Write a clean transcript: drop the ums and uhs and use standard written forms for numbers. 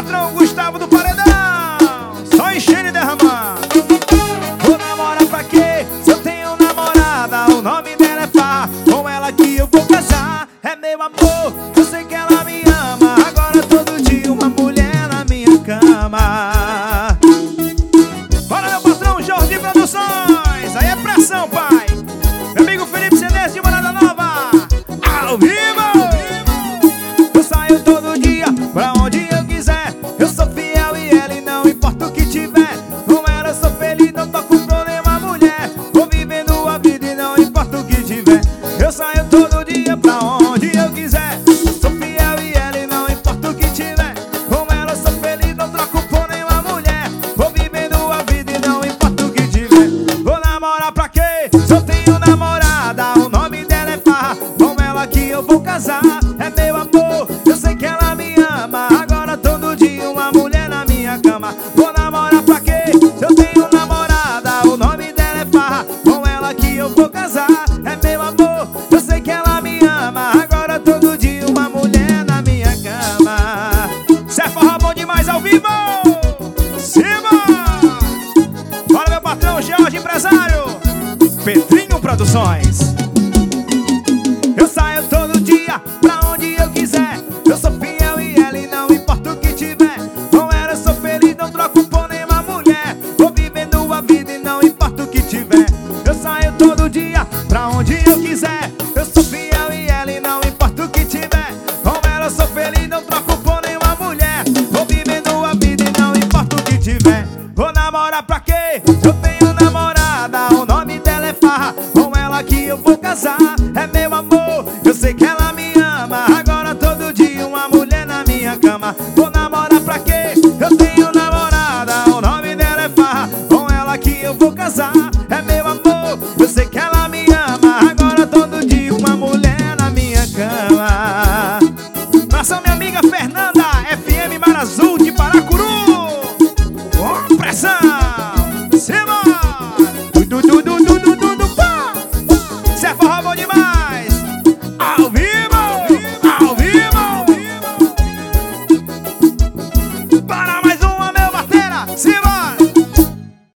patrão Gustavo do Paredão. Só enchendo e derramando. Vou namorar pra quê? Se eu tenho namorada, o nome dela é Fá. Com ela que eu vou casar. É meu amor, eu sei que ela me ama. Agora todo dia uma mulher na minha cama. Bora, meu patrão Jordi Produções. Aí é pressão, pai. Meu amigo Felipe Cedês de Morada Nova. Ao vivo. Eu saio todo dia pra onde eu quiser. Eu sou fiel e ele não importa o que tiver. Com ela eu sou feliz, não tô com problema, mulher. Vou vivendo a vida e não importa o que tiver. Eu saio todo dia pra onde eu quiser. Eu sou fiel e ele não importa o que tiver. Com ela eu sou feliz, não troco por nenhuma mulher. Vou vivendo a vida e não importa o que tiver. Vou namorar pra quê? Se eu tenho namorada, o nome dela é Farra. Com ela que eu vou casar. É meu amor, eu sei que ela me ama. Agora todo dia uma mulher na minha cama. Vou namorar pra quê? Se eu tenho namorada, o nome dela é Farra. Com ela que eu vou casar. É meu amor, eu sei que ela me ama. Agora todo dia uma mulher na minha cama. Cê é forró bom demais ao vivo. Cima! Bora, meu patrão Jorge Empresário. Pedrinho Produções. Eu saio todo dia pra onde eu quiser. Eu sou fiel e ele não importa o que tiver. Com ela eu sou feliz, não troco por nenhuma mulher. Vou vivendo a vida e não importa o que tiver. Eu saio todo dia pra onde eu quiser. Eu sou fiel e ele não importa o que tiver. Com ela eu sou feliz, não troco por nenhuma mulher. Vou vivendo a vida e não importa o que tiver. Vou namorar pra quê? Eu tenho namorada, o nome dela é Farra. Com ela que eu vou casar. É meu amor, eu sei que ela me ama. Agora todo dia uma mulher na minha cama. Vou namorar pra quê? Eu tenho namorada, o nome dela é Farra. Com ela que eu vou casar. É meu amor, eu sei que ela me ama. Agora todo dia uma mulher na minha cama. Abração minha amiga Fernanda, FM Mar Azul de